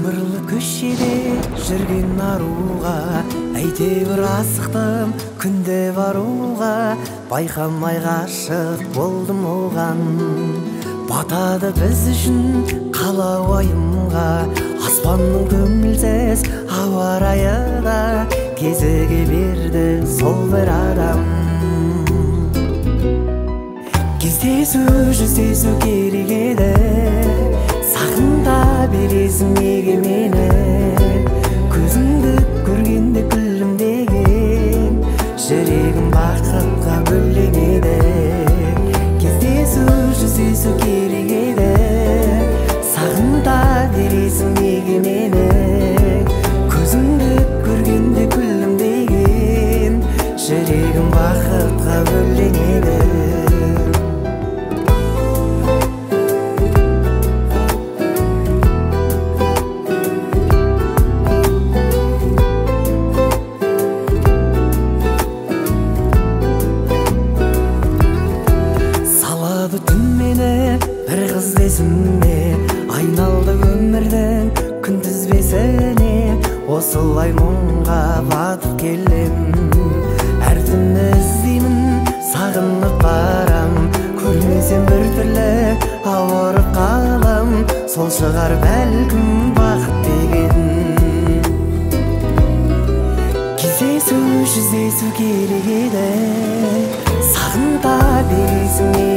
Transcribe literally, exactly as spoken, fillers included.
Қыңырлы көшеде жүрген аруға әйтеуір асықтым күнде баруға. Байқамай ғашық болдым оған. Батады біз үшін қала уайымға. Аспанның көңілсіз ауа райы да кезіге берді сол бір адам. Кездесу жүздесу керек еді, сағында бересің неге мені. Көзіңді көргенде күлімдеген жүрегім бақытқа бөленеді. Кездесу жүздесу керек еді, сағында бересің неге мені. Көзіңді көргенде күлімдеген жүрегім бақытқа бөленеді. Бір қыз есіме айналды өмірдің күнтізбесіне. Осылай мұңға батып келем, әр түні іздеймін, сағынып барам. Көрмесем бір түрлі ауырып қалам, сол шығар бәлкім бақыт деген. Кездесу жүздесу керек еді, сағында бересің